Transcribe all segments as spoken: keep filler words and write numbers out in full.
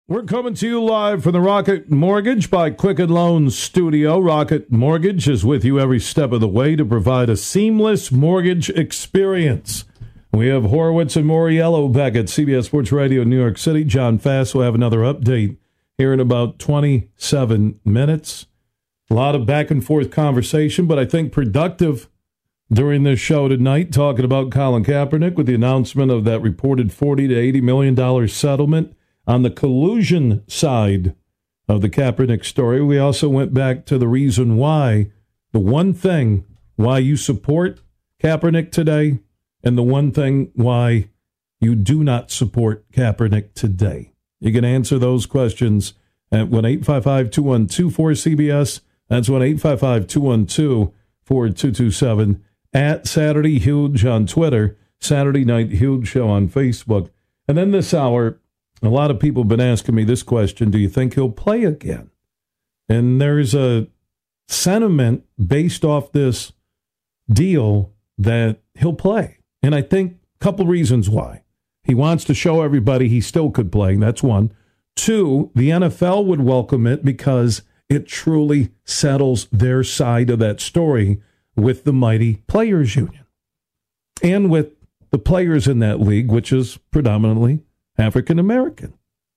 We're coming to you live from the Rocket Mortgage by Quicken Loans studio. Rocket Mortgage is with you every step of the way to provide a seamless mortgage experience. We have Horowitz and Moriello back at C B S Sports Radio New York City. John Fass will have another update here in about twenty-seven minutes. A lot of back and forth conversation, but I think productive during this show tonight, talking about Colin Kaepernick with the announcement of that reported forty to eighty million dollars settlement. On the collusion side of the Kaepernick story, we also went back to the reason why, the one thing why you support Kaepernick today, and the one thing why you do not support Kaepernick today. You can answer those questions at one eight five five, two one two, four C B S. That's one eight five five, two one two, four two two seven. At Saturday Huge on Twitter, Saturday Night Huge Show on Facebook. And then this hour, a lot of people have been asking me this question: do you think he'll play again? And there's a sentiment based off this deal that he'll play. And I think a couple reasons why. He wants to show everybody he still could play. That's one. Two, the N F L would welcome it because it truly settles their side of that story with the mighty players union and with the players in that league, which is predominantly African American.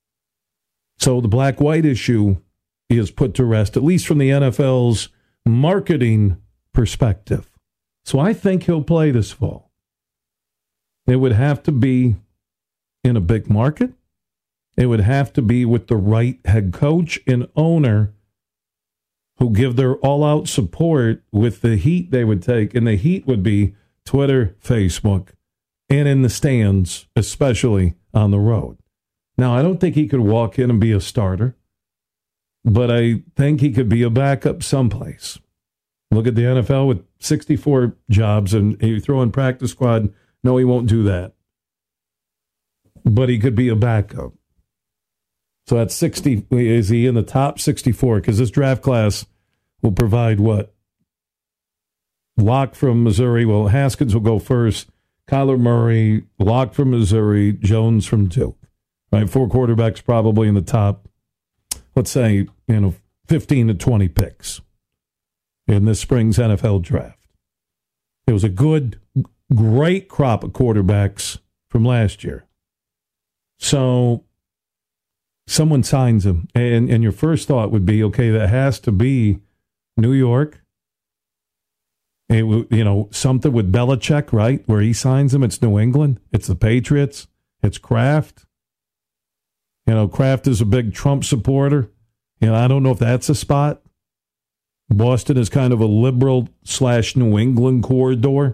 So the black-white issue is put to rest, at least from the N F L's marketing perspective. So I think he'll play this fall. It would have to be in a big market. It would have to be with the right head coach and owner who give their all-out support with the heat they would take. And the heat would be Twitter, Facebook, and in the stands, especially on the road. Now, I don't think he could walk in and be a starter, but I think he could be a backup someplace. Look at the N F L with sixty-four jobs, and you throw in practice squad. No, he won't do that. But he could be a backup. So at sixty, is he in the top sixty-four? Because this draft class will provide what? Locke from Missouri. Well, Haskins will go first. Kyler Murray, Locke from Missouri, Jones from Duke. Right, four quarterbacks probably in the top, let's say, you know, fifteen to twenty picks in this spring's N F L draft. It was a good, great crop of quarterbacks from last year. So someone signs him, and, and your first thought would be, okay, that has to be New York. It, you know, something with Belichick, right, where he signs him. It's New England. It's the Patriots. It's Kraft. You know, Kraft is a big Trump supporter. You know, I don't know if that's a spot. Boston is kind of a liberal slash New England corridor.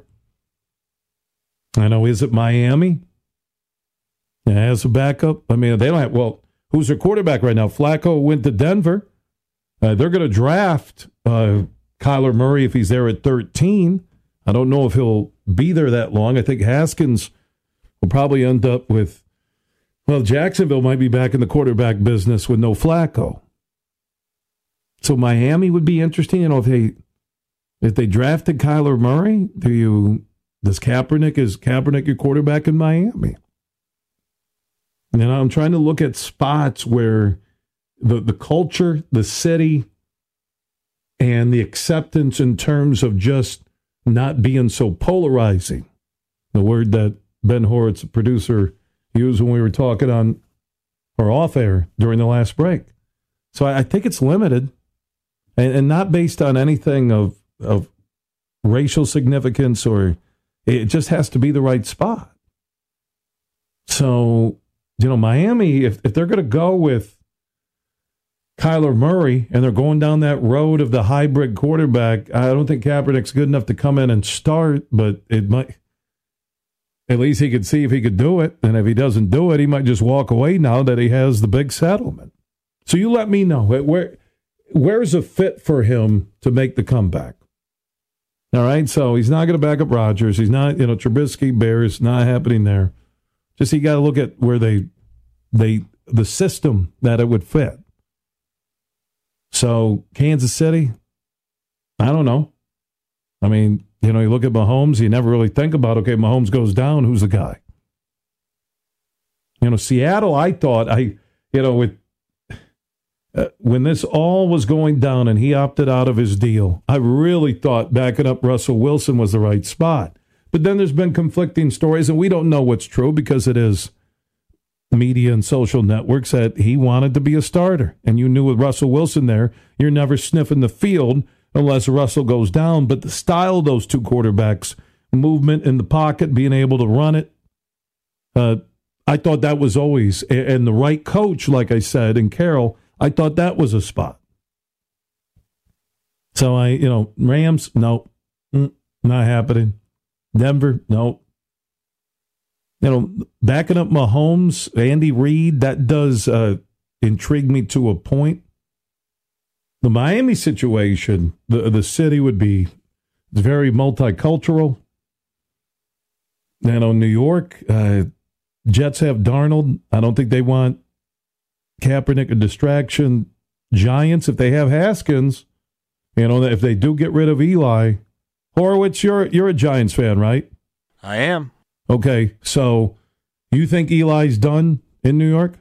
I know, is it Miami? As a backup? I mean, they don't have, well, who's their quarterback right now? Flacco went to Denver. Uh, they're going to draft uh, Kyler Murray if he's there at thirteen. I don't know if he'll be there that long. I think Haskins will probably end up with, well, Jacksonville might be back in the quarterback business with no Flacco. So Miami would be interesting. You know, if they if they drafted Kyler Murray, do you does Kaepernick is Kaepernick your quarterback in Miami? And then I'm trying to look at spots where the the culture, the city, and the acceptance in terms of just not being so polarizing. The word that Ben Horowitz, the producer, used when we were talking on or off air during the last break. So I, I think it's limited and, and not based on anything of of racial significance, or it just has to be the right spot. So, you know, Miami, if, if they're going to go with Kyler Murray and they're going down that road of the hybrid quarterback, I don't think Kaepernick's good enough to come in and start, but it might, at least he could see if he could do it. And if he doesn't do it, he might just walk away now that he has the big settlement. So you let me know. Where, where's a fit for him to make the comeback? All right, so he's not going to back up Rodgers. He's not, you know, Trubisky, Bears, not happening there. Just you got to look at where they, they, the system that it would fit. So Kansas City, I don't know. I mean, you know, you look at Mahomes, you never really think about, okay, Mahomes goes down, who's the guy? You know, Seattle, I thought, I, you know, with uh, when this all was going down and he opted out of his deal, I really thought backing up Russell Wilson was the right spot. But then there's been conflicting stories, and we don't know what's true because it is media and social networks that he wanted to be a starter. And you knew with Russell Wilson there, you're never sniffing the field unless Russell goes down. But the style of those two quarterbacks, movement in the pocket, being able to run it, uh, I thought that was always, and the right coach, like I said, and Carroll, I thought that was a spot. So I, you know, Rams, no, not happening. Denver, no. You know, backing up Mahomes, Andy Reid, that does uh, intrigue me to a point. The Miami situation, the the city would be very multicultural. You know, New York, uh, Jets have Darnold. I don't think they want Kaepernick a distraction. Giants, if they have Haskins, you know, if they do get rid of Eli. Horowitz, you're you're a Giants fan, right? I am. Okay, so you think Eli's done in New York?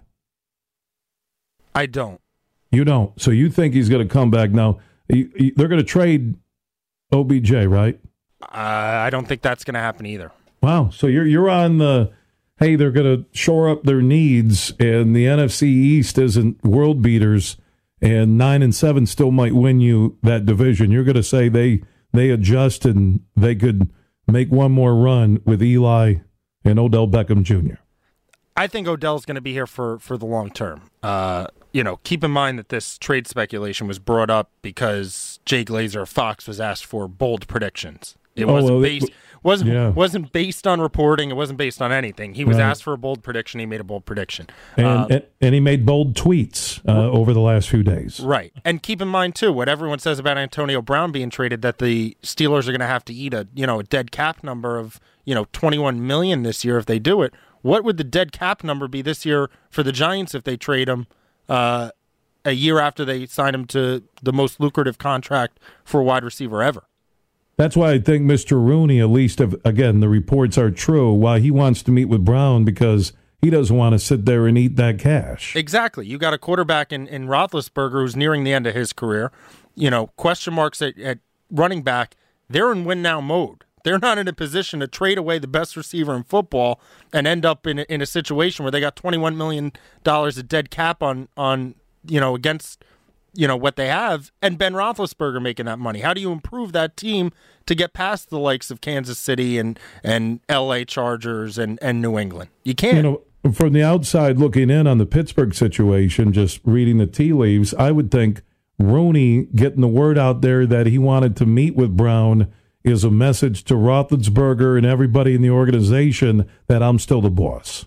I don't. You don't. So you think he's going to come back now? You, you, they're going to trade O B J, right? Uh, I don't think that's going to happen either. Wow. So you're you're on the, hey, they're going to shore up their needs, and the N F C East isn't world beaters, and nine and seven still might win you that division. You're going to say they they adjust and they could make one more run with Eli and Odell Beckham Junior I think Odell's going to be here for, for the long term. Uh, you know, keep in mind that this trade speculation was brought up because Jay Glazer of Fox was asked for bold predictions. It wasn't oh, well, based wasn't yeah. wasn't based on reporting. It wasn't based on anything. He was right. asked for a bold prediction. He made a bold prediction, and uh, and, and he made bold tweets uh, over the last few days. Right, and keep in mind too what everyone says about Antonio Brown being traded, that the Steelers are going to have to eat a you know a dead cap number of you know twenty-one million this year if they do it. What would the dead cap number be this year for the Giants if they trade him uh, a year after they sign him to the most lucrative contract for a wide receiver ever? That's why I think Mister Rooney, at least, if, again, the reports are true, why he wants to meet with Brown, because he doesn't want to sit there and eat that cash. Exactly. You got a quarterback in, in Roethlisberger who's nearing the end of his career. You know, question marks at, at running back. They're in win-now mode. They're not in a position to trade away the best receiver in football and end up in a, in a situation where they got twenty-one million dollars of dead cap on, on you know, against you know what they have, and Ben Roethlisberger making that money. How do you improve that team to get past the likes of Kansas City and and L A Chargers and, and New England? You can't. You know, from the outside looking in on the Pittsburgh situation, just reading the tea leaves, I would think Rooney getting the word out there that he wanted to meet with Brown is a message to Roethlisberger and everybody in the organization that I'm still the boss.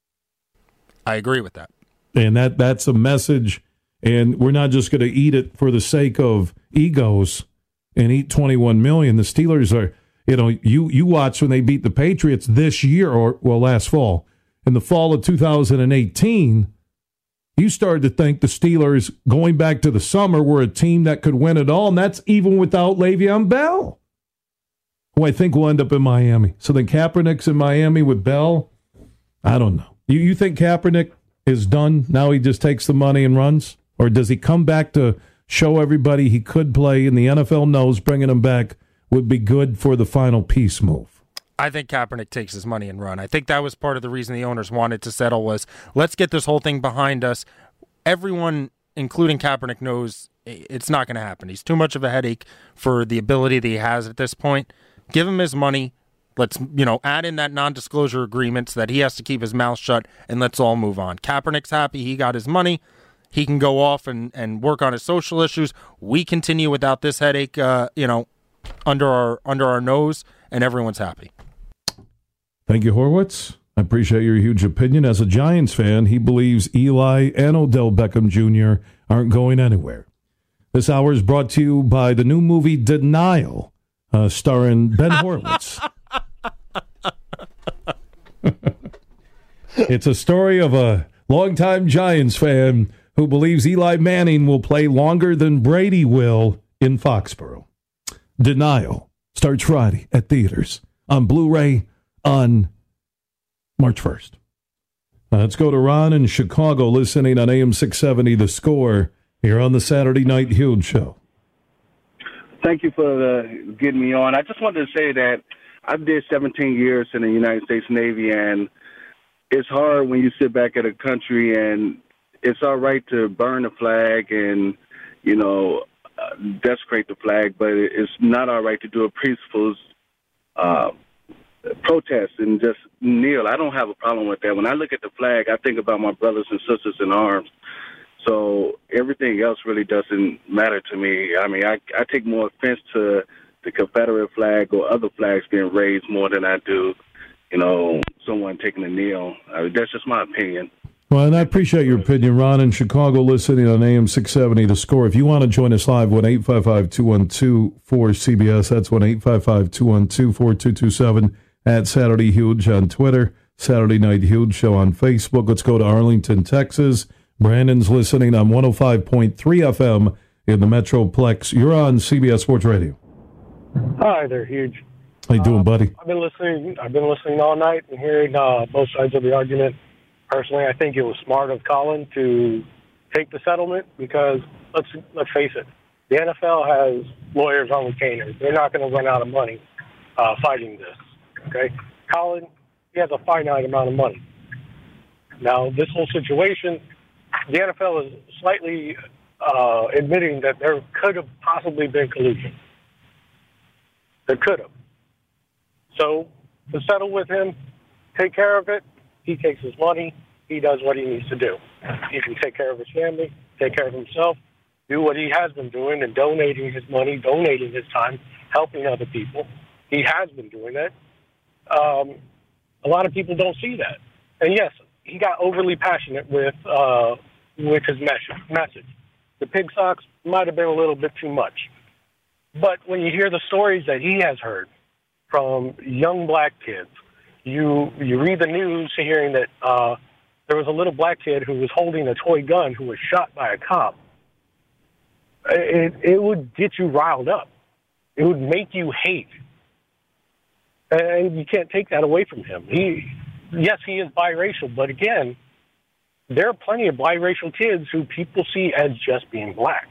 I agree with that. And that that's a message. And we're not just going to eat it for the sake of egos and eat twenty-one million dollars. The Steelers are, you know, you, you watch when they beat the Patriots this year, or, well, last fall. In the fall of two thousand eighteen, you started to think the Steelers, going back to the summer, were a team that could win it all, and that's even without Le'Veon Bell, who I think will end up in Miami. So then Kaepernick's in Miami with Bell. I don't know. You, you think Kaepernick is done? Now he just takes the money and runs? Or does he come back to show everybody he could play, and the N F L knows bringing him back would be good for the final peace move? I think Kaepernick takes his money and run. I think that was part of the reason the owners wanted to settle was, let's get this whole thing behind us. Everyone, including Kaepernick, knows it's not going to happen. He's too much of a headache for the ability that he has at this point. Give him his money. Let's, you know, add in that non-disclosure agreement so that he has to keep his mouth shut, and let's all move on. Kaepernick's happy. He got his money. He can go off and, and work on his social issues. We continue without this headache, uh, you know, under our under our nose, and everyone's happy. Thank you, Horowitz. I appreciate your huge opinion. As a Giants fan, he believes Eli and Odell Beckham Junior aren't going anywhere. This hour is brought to you by the new movie Denial, uh, starring Ben Horowitz. It's a story of a longtime Giants fan who believes Eli Manning will play longer than Brady will in Foxborough. Denial starts Friday at theaters on Blu-ray on March first. Uh, let's go to Ron in Chicago listening on A M six seventy The Score. You're on the Saturday Night Huge Show. Thank you for uh, getting me on. I just wanted to say that I did seventeen years in the United States Navy, and it's hard when you sit back at a country, and it's all right to burn the flag and, you know, uh, desecrate the flag, but it's not all right to do a peaceful uh, protest and just kneel. I don't have a problem with that. When I look at the flag, I think about my brothers and sisters in arms. So everything else really doesn't matter to me. I mean, I, I take more offense to the Confederate flag or other flags being raised more than I do, you know, someone taking a kneel. I mean, that's just my opinion. Well, and I appreciate your opinion, Ron, in Chicago, listening on A M six seventy The Score. If you want to join us live, one eight five five, two one two, four C B S. That's one eight five five, two one two, four two two seven. At Saturday Huge on Twitter, Saturday Night Huge Show on Facebook. Let's go to Arlington, Texas. Brandon's listening on one oh five point three F M in the Metroplex. You're on C B S Sports Radio. Hi there, Huge. How you doing, uh, buddy? I've been listening. I've been listening all night and hearing uh, both sides of the argument. Personally, I think it was smart of Colin to take the settlement because let's let's face it, the N F L has lawyers on retainer. They're not going to run out of money uh, fighting this. Okay, Colin, he has a finite amount of money. Now, this whole situation, the N F L is slightly uh, admitting that there could have possibly been collusion. There could have. So, to settle with him, take care of it. He takes his money. He does what he needs to do. He can take care of his family, take care of himself, do what he has been doing and donating his money, donating his time, helping other people. He has been doing that. Um, a lot of people don't see that. And, yes, he got overly passionate with uh, with his message. The pig socks might have been a little bit too much. But when you hear the stories that he has heard from young black kids, You you read the news hearing that uh, there was a little black kid who was holding a toy gun who was shot by a cop. It, it would get you riled up. It would make you hate. And you can't take that away from him. He, yes, he is biracial, but again, there are plenty of biracial kids who people see as just being black.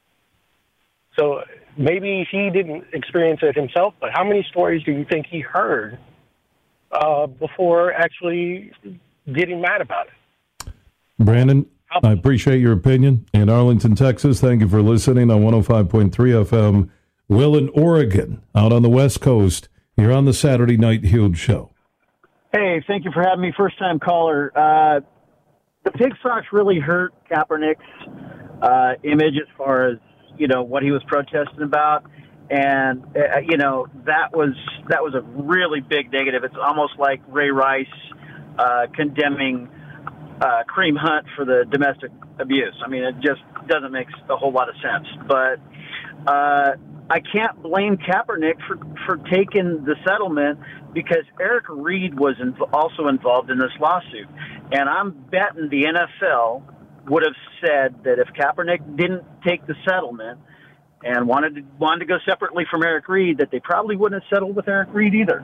So maybe he didn't experience it himself, but how many stories do you think he heard Uh, before actually getting mad about it? Brandon, I appreciate your opinion. In Arlington, Texas, thank you for listening on one oh five point three F M. Will in Oregon, out on the West Coast. You're on the Saturday Night Huge Show. Hey, thank you for having me. First-time caller. Uh, the pig socks really hurt Kaepernick's uh, image as far as, you know, what he was protesting about. And, uh, you know, that was that was a really big negative. It's almost like Ray Rice uh, condemning uh, Kareem Hunt for the domestic abuse. I mean, it just doesn't make a whole lot of sense. But uh, I can't blame Kaepernick for, for taking the settlement because Eric Reed was inv- also involved in this lawsuit. And I'm betting the N F L would have said that if Kaepernick didn't take the settlement and wanted to, wanted to go separately from Eric Reed, that they probably wouldn't have settled with Eric Reed either.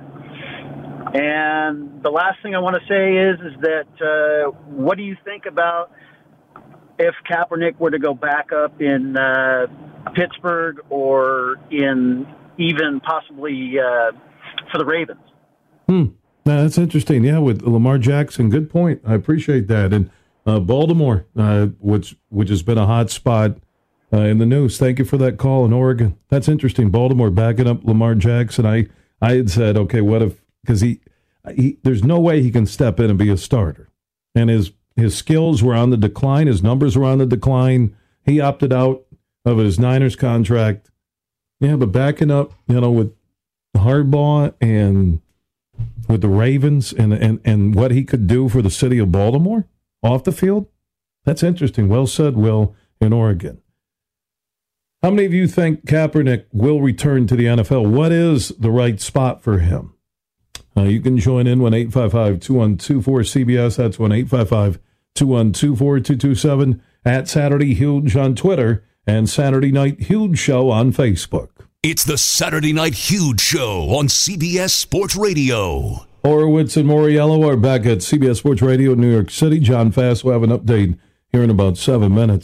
And the last thing I want to say is, is that uh, what do you think about if Kaepernick were to go back up in uh, Pittsburgh or in even possibly uh, for the Ravens? Hmm. Now, that's interesting. Yeah, with Lamar Jackson. Good point. I appreciate that. And uh, Baltimore, uh, which which has been a hot spot uh, in the news. Thank you for that call in Oregon. That's interesting. Baltimore backing up Lamar Jackson. I, I had said, okay, what if, because he, he, there's no way he can step in and be a starter. And his his skills were on the decline. His numbers were on the decline. He opted out of his Niners contract. Yeah, but backing up, you know, with Harbaugh and with the Ravens and, and, and what he could do for the city of Baltimore off the field, that's interesting. Well said, Will, in Oregon. How many of you think Kaepernick will return to the N F L? What is the right spot for him? Uh, you can join in one eight five five, two one two, four C B S. That's one eight five five, two one two, four two two seven. At Saturday Huge on Twitter and Saturday Night Huge Show on Facebook. It's the Saturday Night Huge Show on C B S Sports Radio. Horowitz and Moriello are back at C B S Sports Radio in New York City. John Fass will have an update here in about seven minutes.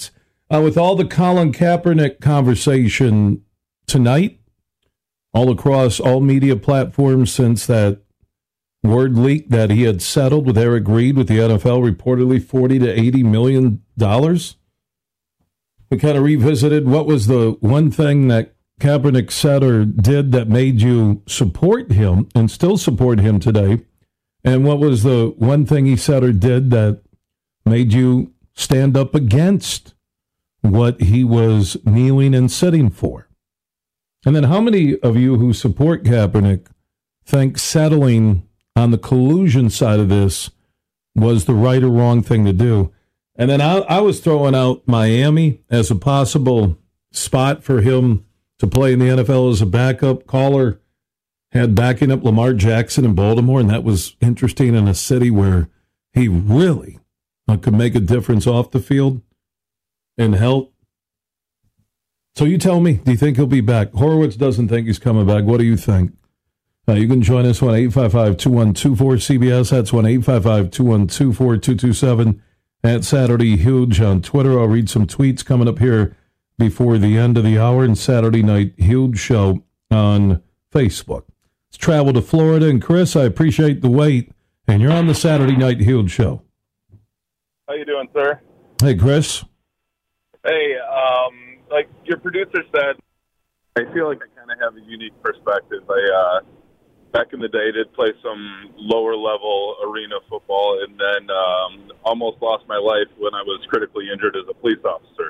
Uh, with all the Colin Kaepernick conversation tonight, all across all media platforms since that word leaked that he had settled with Eric Reed with the N F L, reportedly forty to eighty million dollars. We kind of revisited what was the one thing that Kaepernick said or did that made you support him and still support him today, and what was the one thing he said or did that made you stand up against what he was kneeling and sitting for. And then how many of you who support Kaepernick think settling on the collusion side of this was the right or wrong thing to do? And then I, I was throwing out Miami as a possible spot for him to play in the N F L as a backup. Caller had backing up Lamar Jackson in Baltimore, and that was interesting in a city where he really uh, could make a difference off the field and help. So you tell me, do you think he'll be back? Horowitz doesn't think he's coming back. What do you think? Uh, you can join us one eight five five, two one two four, C B S. That's one eight five five, two one two, four two two seven. At Saturday Huge on Twitter. I'll read some tweets coming up here before the end of the hour, and Saturday Night Huge Show on Facebook. Let's travel to Florida. And Chris, I appreciate the wait, and you're on the Saturday Night Huge Show. How you doing, sir? Hey, Chris. Hey, um, like your producer said, I feel like I kind of have a unique perspective. I, uh, back in the day, did play some lower-level arena football, and then um, almost lost my life when I was critically injured as a police officer.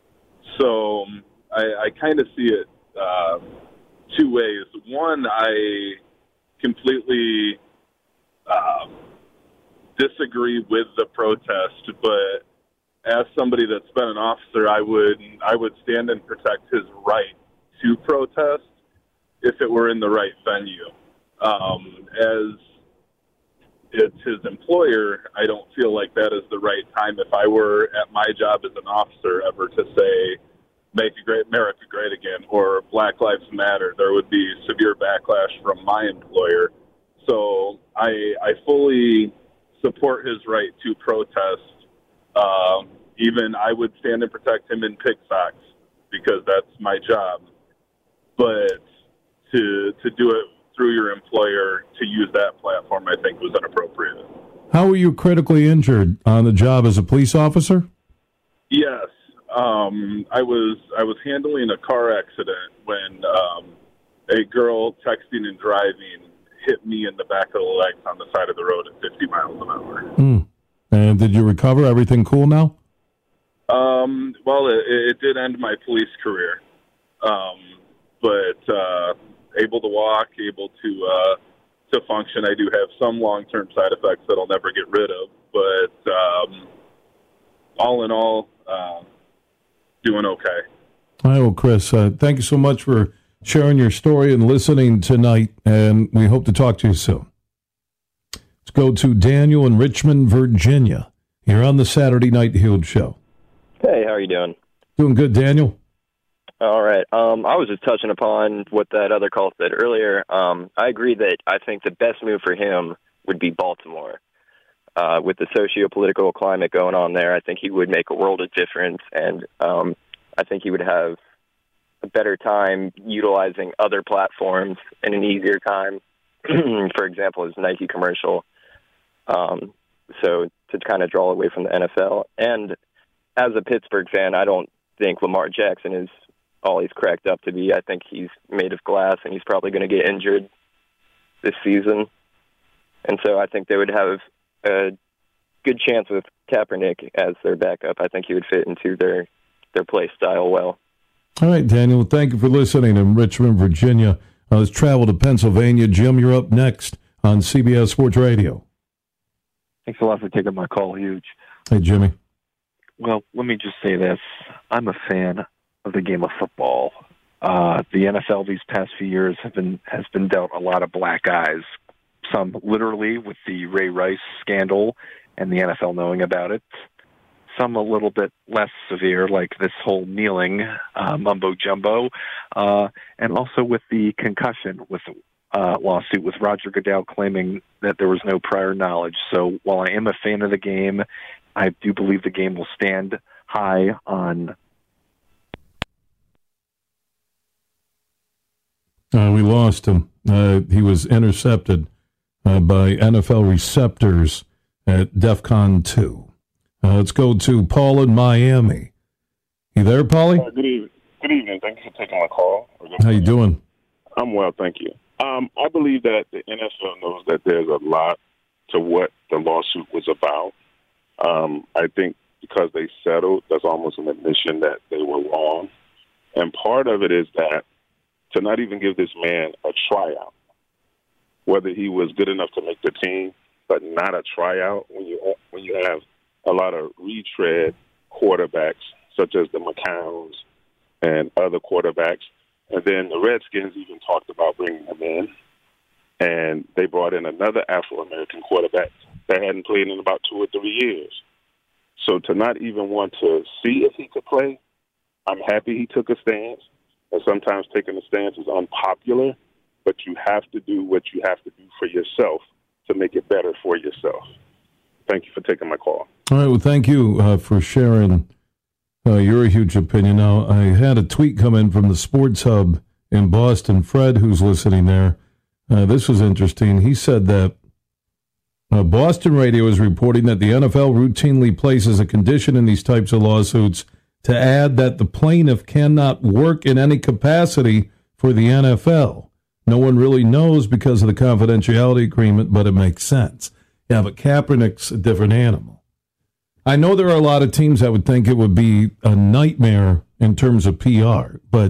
So I, I kind of see it uh, two ways. One, I completely uh, disagree with the protest, but as somebody that's been an officer, I would I would stand and protect his right to protest if it were in the right venue. Um, as it's his employer, I don't feel like that is the right time. If I were at my job as an officer ever to say, make a great America great again, or Black Lives Matter, there would be severe backlash from my employer. So I, I fully support his right to protest. Um, even I would stand and protect him in pig socks because that's my job. But to to do it through your employer, to use that platform, I think was inappropriate. How were you critically injured on the job as a police officer? Yes. Um, I was I was handling a car accident when um, a girl texting and driving hit me in the back of the legs on the side of the road at fifty miles an hour. Mm. And did you recover? Everything cool now? Um, well, it, it did end my police career. Um, but uh, able to walk, able to uh, to function. I do have some long-term side effects that I'll never get rid of. But um, all in all, uh, doing okay. All right, well, Chris, uh, thank you so much for sharing your story and listening tonight, and we hope to talk to you soon. Let's go to Daniel in Richmond, Virginia. You're on the Saturday Night Huge Show. Hey, how are you doing? Doing good, Daniel. All right. Um, I was just touching upon what that other call said earlier. Um, I agree that I think the best move for him would be Baltimore. Uh, with the socio-political climate going on there, I think he would make a world of difference, and um, I think he would have a better time utilizing other platforms and an easier time. For example, his Nike commercial. Um, so to kind of draw away from the N F L. And as a Pittsburgh fan, I don't think Lamar Jackson is all he's cracked up to be. I think he's made of glass, and he's probably going to get injured this season. And so I think they would have a good chance with Kaepernick as their backup. I think he would fit into their, their play style well. All right, Daniel, thank you for listening in Richmond, Virginia. Uh, let's travel to Pennsylvania. Jim, you're up next on C B S Sports Radio. Thanks a lot for taking my call, Huge. Hey, Jimmy. Well, let me just say this. I'm a fan of the game of football. Uh, the N F L these past few years have been has been dealt a lot of black eyes, some literally with the Ray Rice scandal and the N F L knowing about it, some a little bit less severe, like this whole kneeling uh, mumbo-jumbo, uh, and also with the concussion with uh, lawsuit with Roger Goodell claiming that there was no prior knowledge. So while I am a fan of the game, I do believe the game will stand high on Uh, we lost him. Uh, he was intercepted uh, by N F L receptors at DEFCON two. Uh, let's go to Paul in Miami. You there, Paulie? Uh, good evening. Good evening. Thank you for taking my call. How you doing? I'm well, thank you. Um, I believe that the N F L knows that there's a lot to what the lawsuit was about. Um, I think because they settled, that's almost an admission that they were wrong. And part of it is that to not even give this man a tryout, whether he was good enough to make the team, but not a tryout when you when you have a lot of retread quarterbacks such as the McCowns and other quarterbacks. And then the Redskins even talked about bringing him in, and they brought in another Afro-American quarterback that hadn't played in about two or three years. So to not even want to see if he could play, I'm happy he took a stance. And sometimes taking a stance is unpopular, but you have to do what you have to do for yourself to make it better for yourself. Thank you for taking my call. All right, well, thank you uh, for sharing uh, your huge opinion. Now, I had a tweet come in from the Sports Hub in Boston. Fred, who's listening there, uh, this was interesting. He said that uh, Boston radio is reporting that the N F L routinely places a condition in these types of lawsuits to add that the plaintiff cannot work in any capacity for the N F L. No one really knows because of the confidentiality agreement, but it makes sense. Yeah, but Kaepernick's a different animal. I know there are a lot of teams that would think it would be a nightmare in terms of P R, but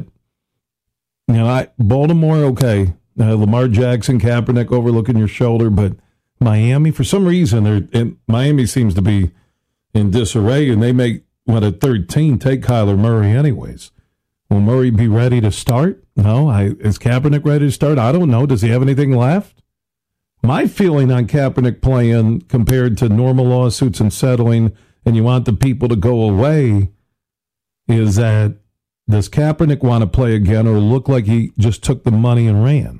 you know, I, Baltimore, okay, uh, Lamar Jackson, Kaepernick overlooking your shoulder, but Miami, for some reason, they're, Miami seems to be in disarray, and they make what at thirteen take Kyler Murray anyways. Will Murray be ready to start? No. I, is Kaepernick ready to start? I don't know. Does he have anything left? My feeling on Kaepernick playing compared to normal lawsuits and settling, and you want the people to go away, is that does Kaepernick want to play again or look like he just took the money and ran?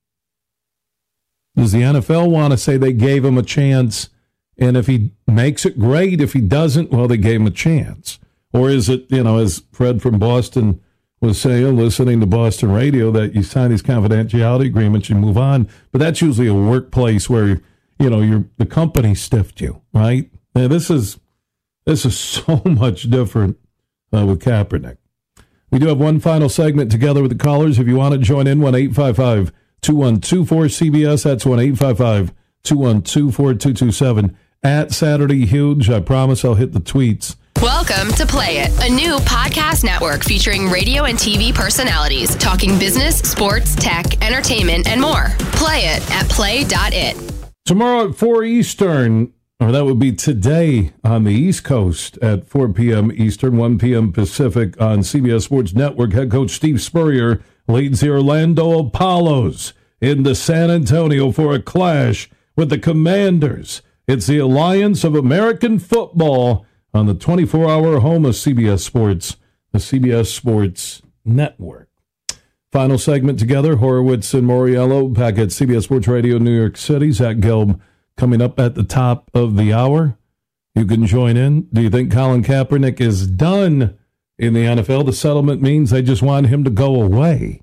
Does the N F L want to say they gave him a chance, and if he makes it, great. If he doesn't, well, they gave him a chance. Or is it, you know, as Fred from Boston was saying, listening to Boston radio, that you sign these confidentiality agreements, you move on. But that's usually a workplace where, you know, you're, the company stiffed you, right? Now, this is this is so much different uh, with Kaepernick. We do have one final segment together with the callers. If you want to join in, one eight five five, two one two, four C B S. That's one eight five five, two one two, four two two seven. At Saturday Huge. I promise I'll hit the tweets. Welcome to Play It, a new podcast network featuring radio and T V personalities talking business, sports, tech, entertainment, and more. Play it at play dot it. Tomorrow at four Eastern, or that would be today on the East Coast at four p.m. Eastern, one p.m. Pacific on C B S Sports Network, head coach Steve Spurrier leads the Orlando Apollos into San Antonio for a clash with the Commanders. It's the Alliance of American Football on the twenty-four hour home of C B S Sports, the C B S Sports Network. Final segment together, Horowitz and Moriello back at C B S Sports Radio New York City. Zach Gelb coming up at the top of the hour. You can join in. Do you think Colin Kaepernick is done in the N F L? The settlement means they just want him to go away.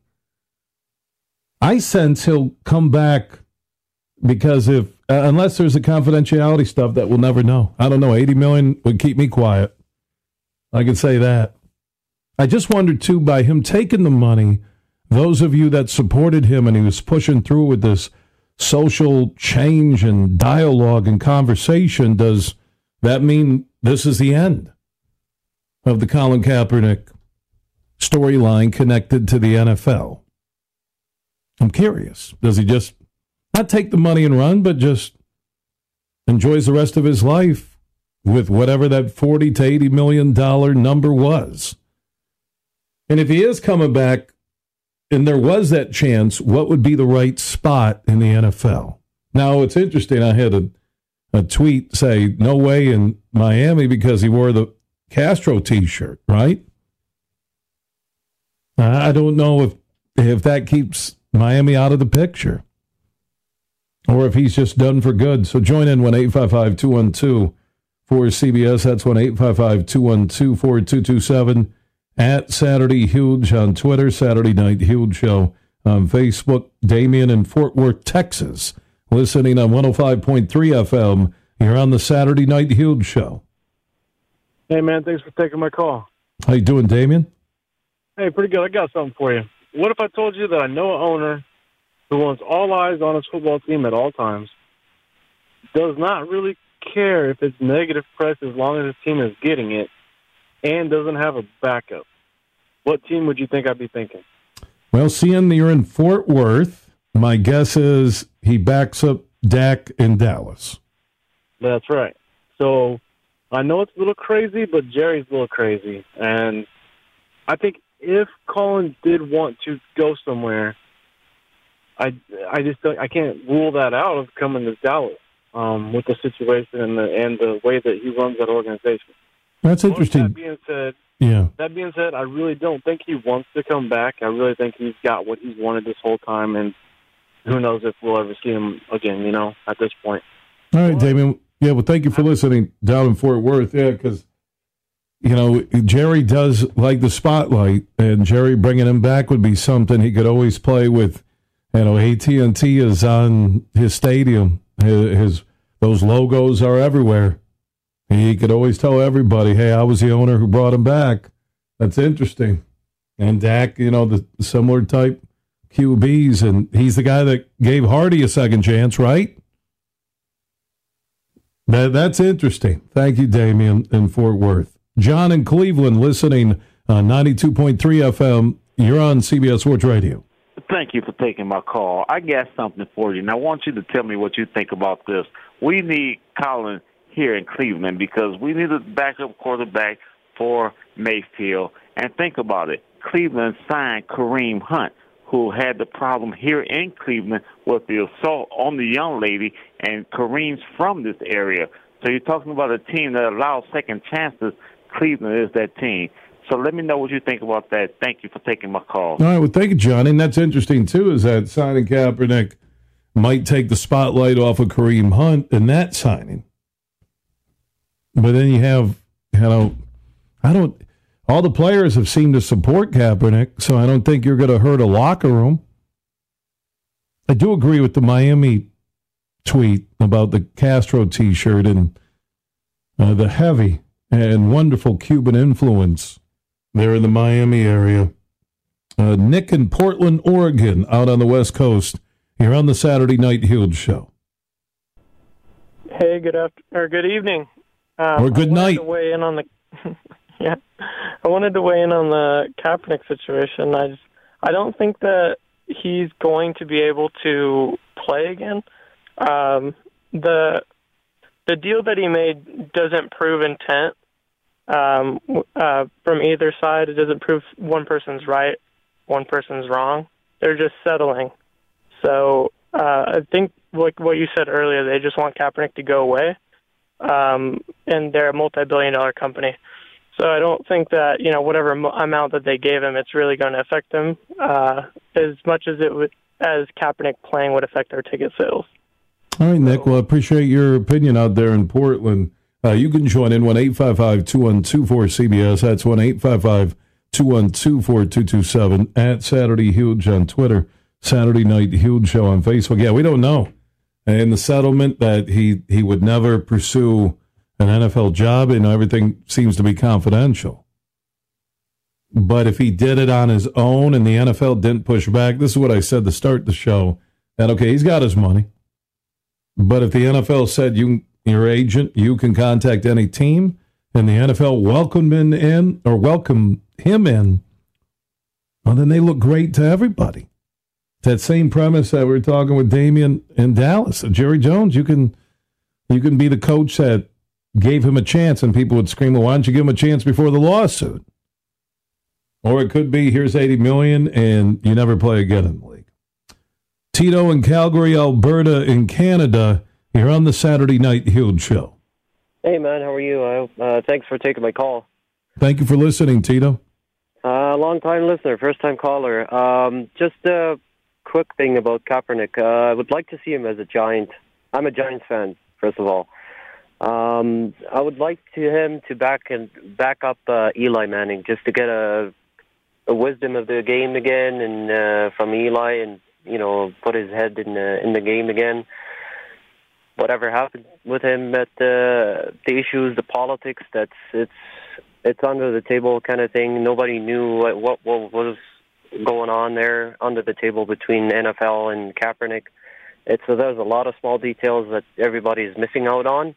I sense he'll come back because if uh, unless there's a confidentiality stuff that we'll never know. I don't know. eighty million would keep me quiet. I can say that. I just wondered, too, by him taking the money, those of you that supported him and he was pushing through with this social change and dialogue and conversation, does that mean this is the end of the Colin Kaepernick storyline connected to the N F L? I'm curious. Does he just not take the money and run, but just enjoys the rest of his life with whatever that forty to eighty million dollars number was? And if he is coming back and there was that chance, what would be the right spot in the N F L? Now, it's interesting. I had a, a tweet say, no way in Miami because he wore the Castro T-shirt, right? I don't know if if that keeps Miami out of the picture or if he's just done for good. So join in one eight five five, two one two, four C B S. That's one eight five five, two one two, four two two seven. At Saturday Huge on Twitter, Saturday Night Huge Show on Facebook. Damien in Fort Worth, Texas, listening on one oh five point three F M. You're on the Saturday Night Huge Show. Hey, man, thanks for taking my call. How you doing, Damien? Hey, pretty good. I got something for you. What if I told you that I know an owner who wants all eyes on his football team at all times, does not really care if it's negative press as long as his team is getting it, and doesn't have a backup? What team would you think I'd be thinking? Well, seeing that you're in Fort Worth, my guess is he backs up Dak in Dallas. That's right. So I know it's a little crazy, but Jerry's a little crazy. And I think if Colin did want to go somewhere, I, I just don't, I can't rule that out of coming to Dallas um, with the situation and the and the way that he runs that organization. That's interesting. That being said, yeah. That being said, I really don't think he wants to come back. I really think he's got what he's wanted this whole time, and who knows if we'll ever see him again, you know, at this point. All right, Damien. Yeah, well, thank you for listening down in Fort Worth. Yeah, because, you know, Jerry does like the spotlight, and Jerry bringing him back would be something he could always play with. You know, A T and T is on his stadium. His, his those logos are everywhere. He could always tell everybody, hey, I was the owner who brought him back. That's interesting. And Dak, you know, the similar type Q Bs, and he's the guy that gave Hardy a second chance, right? That, that's interesting. Thank you, Damien, in Fort Worth. John in Cleveland, listening on ninety-two point three F M. You're on C B S Sports Radio. Thank you for taking my call. I got something for you, and I want you to tell me what you think about this. We need Colin here in Cleveland because we need a backup quarterback for Mayfield. And think about it. Cleveland signed Kareem Hunt, who had the problem here in Cleveland with the assault on the young lady, and Kareem's from this area. So you're talking about a team that allows second chances. Cleveland is that team. So let me know what you think about that. Thank you for taking my call. All right, well, thank you, Johnny. And that's interesting, too, is that signing Kaepernick might take the spotlight off of Kareem Hunt in that signing. But then you have, you know, I don't, all the players have seemed to support Kaepernick, so I don't think you're going to hurt a locker room. I do agree with the Miami tweet about the Castro T-shirt and uh, the heavy and wonderful Cuban influence there in the Miami area. Uh, Nick in Portland, Oregon, out on the West Coast. You're on the Saturday Night Huge Show. Hey, good after or good evening. Um, or good I night. To weigh in on the yeah, I wanted to weigh in on the Kaepernick situation. I just, I don't think that he's going to be able to play again. Um, the the deal that he made doesn't prove intent um, uh, from either side. It doesn't prove one person's right, one person's wrong. They're just settling. So uh, I think, like what you said earlier, they just want Kaepernick to go away, um, and they're a multi-billion dollar company. So I don't think that, you know, whatever m- amount that they gave him, it's really going to affect him uh, as much as it would, as Kaepernick playing would affect their ticket sales. All right, Nick. Well, I appreciate your opinion out there in Portland. Uh, you can join in one eight five five, two one two, four C B S. That's one eight five five, two one two, four two two seven. At Saturday Huge on Twitter. Saturday Night Huge Show on Facebook. Yeah, we don't know. And the settlement that he, he would never pursue an N F L job, and everything seems to be confidential. But if he did it on his own and the N F L didn't push back, this is what I said to start the show, that, okay, he's got his money. But if the N F L said, you, your agent, you can contact any team, and the N F L welcomed him in, or welcome him in, well, then they look great to everybody. That same premise that we were talking with Damien in Dallas. Jerry Jones, you can you can be the coach that gave him a chance, and people would scream, well, why don't you give him a chance before the lawsuit? Or it could be, here's eighty million dollars, and you never play again in the league. Tito in Calgary, Alberta in Canada, you're on the Saturday Night Huge Show. Hey, man, how are you? Uh, thanks for taking my call. Thank you for listening, Tito. Uh, long-time listener, first-time caller. Um, just a quick thing about Kaepernick. Uh, I would like to see him as a Giant. I'm a Giants fan, first of all. Um, I would like to him to back and back up uh, Eli Manning just to get a the wisdom of the game again, and uh, from Eli, and you know, put his head in the in the game again. Whatever happened with him at the the issues, the politics, that's it's it's under the table kind of thing. Nobody knew what what, what was going on there under the table between N F L and Kaepernick. It's so there's a lot of small details that everybody's missing out on.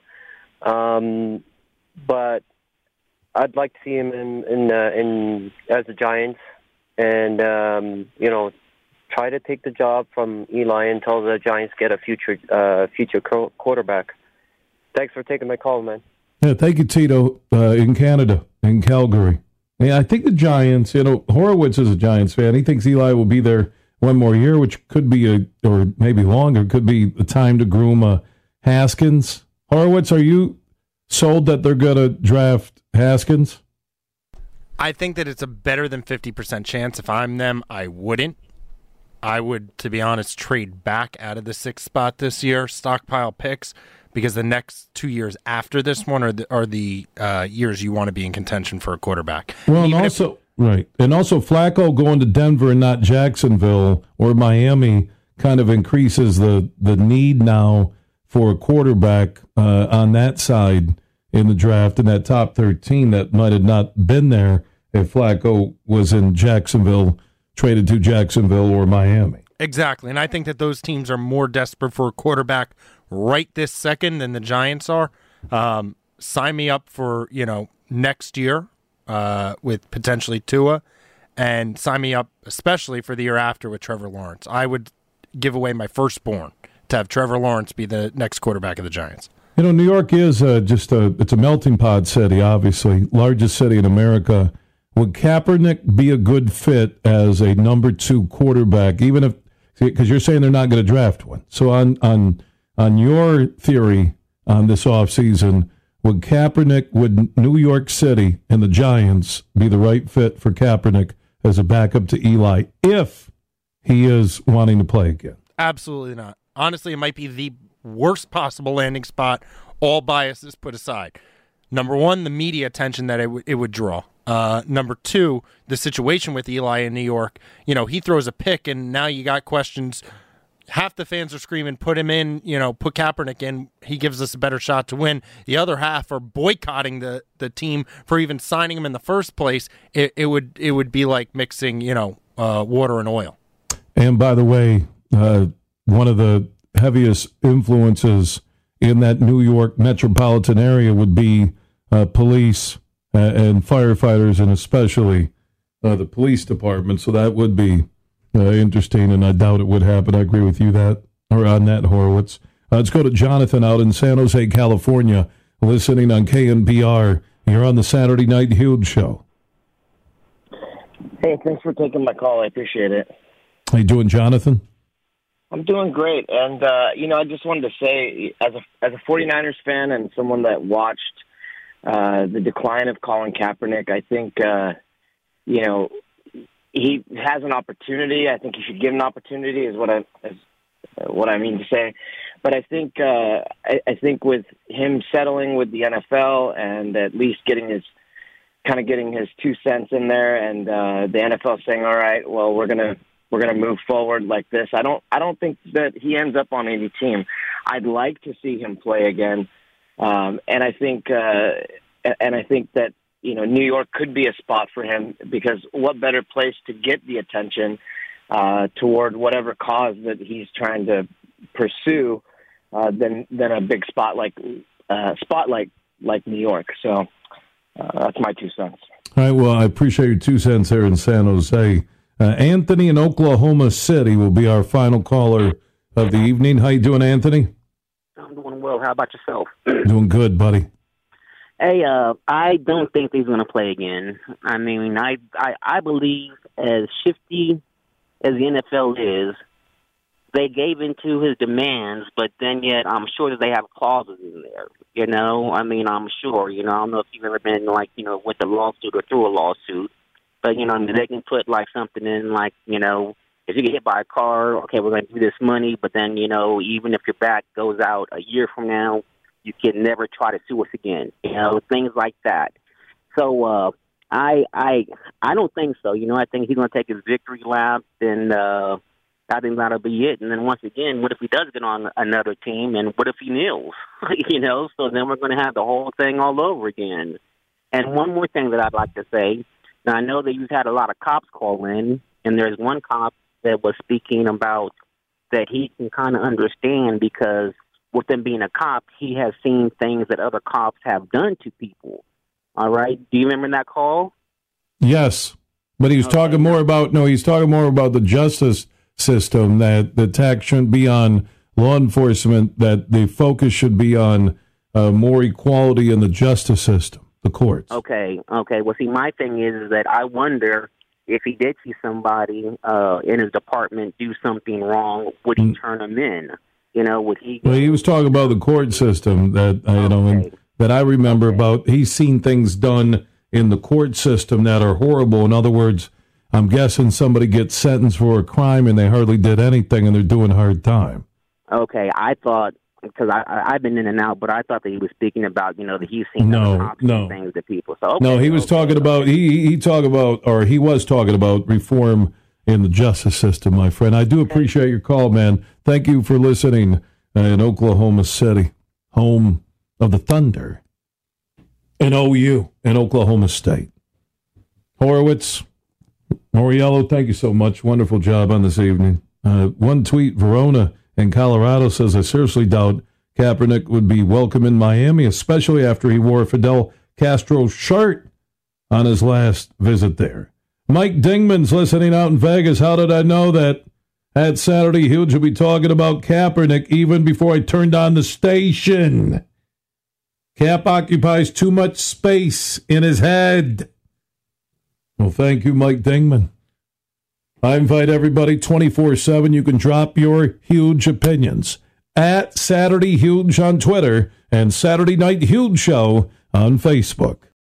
Um, but I'd like to see him in in, uh, in as the Giants, and um, you know, try to take the job from Eli until the Giants get a future uh, future co- quarterback. Thanks for taking my call, man. Yeah, thank you, Tito, uh, in Canada, in Calgary. Yeah, I think the Giants, you know, Horowitz is a Giants fan. He thinks Eli will be there one more year, which could be a, or maybe longer, could be the time to groom a Haskins. Horowitz, are you sold that they're going to draft Haskins? I think that it's a better than fifty percent chance. If I'm them, I wouldn't. I would, to be honest, trade back out of the sixth spot this year, stockpile picks, because the next two years after this one are the, are the uh, years you want to be in contention for a quarterback. Well, and also, if, right. And also Flacco going to Denver and not Jacksonville or Miami kind of increases the, the need now for a quarterback uh, on that side in the draft, in that top thirteen that might have not been there if Flacco was in Jacksonville, traded to Jacksonville or Miami. Exactly, and I think that those teams are more desperate for a quarterback right this second than the Giants are. Um, sign me up for, you know, next year uh, with potentially Tua, and sign me up especially for the year after with Trevor Lawrence. I would give away my firstborn to have Trevor Lawrence be the next quarterback of the Giants. You know, New York is uh, just a, it's a melting pot city, obviously, largest city in America. Would Kaepernick be a good fit as a number two quarterback, even if, because you're saying they're not going to draft one. So on on on your theory on this offseason, would Kaepernick, would New York City and the Giants be the right fit for Kaepernick as a backup to Eli if he is wanting to play again? Absolutely not. Honestly, it might be the worst possible landing spot, all biases put aside. Number one, the media attention that it, w- it would draw. Uh, number two, the situation with Eli in New York. You know, he throws a pick, and now you got questions. Half the fans are screaming, put him in, you know, put Kaepernick in. He gives us a better shot to win. The other half are boycotting the, the team for even signing him in the first place. It, it would it would be like mixing, you know, uh, water and oil. And by the way, uh, one of the heaviest influences in that New York metropolitan area would be uh, police uh, and firefighters, and especially uh, the police department. So that would be uh, interesting, and I doubt it would happen. I agree with you that or on that, Horowitz. Uh, let's go to Jonathan out in San Jose, California, listening on K N B R. You're on the Saturday Night Huge Show. Hey, thanks for taking my call. I appreciate it. How you doing, Jonathan? I'm doing great, and uh, you know, I just wanted to say, as a as a 49ers fan and someone that watched uh, the decline of Colin Kaepernick, I think uh, you know he has an opportunity. I think he should give an opportunity, is what I is what I mean to say. But I think uh, I, I think with him settling with the N F L and at least getting his kind of getting his two cents in there, and uh, the N F L saying, "All right, well, we're gonna." We're going to move forward like this. I don't. I don't think that he ends up on any team. I'd like to see him play again, um, and I think. Uh, and I think that you know New York could be a spot for him, because what better place to get the attention uh, toward whatever cause that he's trying to pursue uh, than than a big spot like uh, spotlight like New York. So uh, that's my two cents. All right. Well, I appreciate your two cents there in San Jose. Uh, Anthony in Oklahoma City will be our final caller of the evening. How you doing, Anthony? I'm doing well. How about yourself? Doing good, buddy. Hey, uh, I don't think he's going to play again. I mean, I, I I believe as shifty as the N F L is, they gave into his demands, but then yet I'm sure that they have clauses in there. You know, I mean, I'm sure. You know, I don't know if you've ever been, like, you know, with a lawsuit or through a lawsuit. But, you know, they can put, like, something in, like, you know, if you get hit by a car, okay, we're going to do this money. But then, you know, even if your back goes out a year from now, you can never try to sue us again. You know, things like that. So uh, I I I don't think so. You know, I think he's going to take his victory lap, and uh, I think that'll be it. And then once again, what if he does get on another team, and what if he kneels? you know, so then we're going to have the whole thing all over again. And one more thing that I'd like to say. Now, I know that you've had a lot of cops call in, and there's one cop that was speaking about that he can kind of understand because with him being a cop, he has seen things that other cops have done to people. All right. Do you remember that call? Yes. But he was okay. talking more about, no, he's talking more about the justice system, that the attack shouldn't be on law enforcement, that the focus should be on uh, more equality in the justice system, the courts. Okay. Okay. Well, see, my thing is, is that I wonder if he did see somebody uh, in his department do something wrong, would he mm. turn them in? You know, would he? Well, he was talking about the court system that, uh, you okay. know, and, that I remember okay. about. He's seen things done in the court system that are horrible. In other words, I'm guessing somebody gets sentenced for a crime and they hardly did anything and they're doing hard time. Okay, I thought, because I, I, I've been in and out, but I thought that he was speaking about, you know, that he's seen no, cops no. things to people. So okay, no, he was okay, talking okay. about, he, he talked about, or he was talking about reform in the justice system, my friend. I do appreciate your call, man. Thank you for listening uh, in Oklahoma City, home of the Thunder. And O U in Oklahoma State. Horowitz, Moriello, thank you so much. Wonderful job on this evening. Uh, one tweet, Verona in Colorado says, I seriously doubt Kaepernick would be welcome in Miami, especially after he wore Fidel Castro's shirt on his last visit there. Mike Dingman's listening out in Vegas. How did I know that? At Saturday Huge will be talking about Kaepernick even before I turned on the station. Cap occupies too much space in his head. Well, thank you, Mike Dingman. I invite everybody twenty-four seven. You can drop your huge opinions at Saturday Huge on Twitter and Saturday Night Huge Show on Facebook.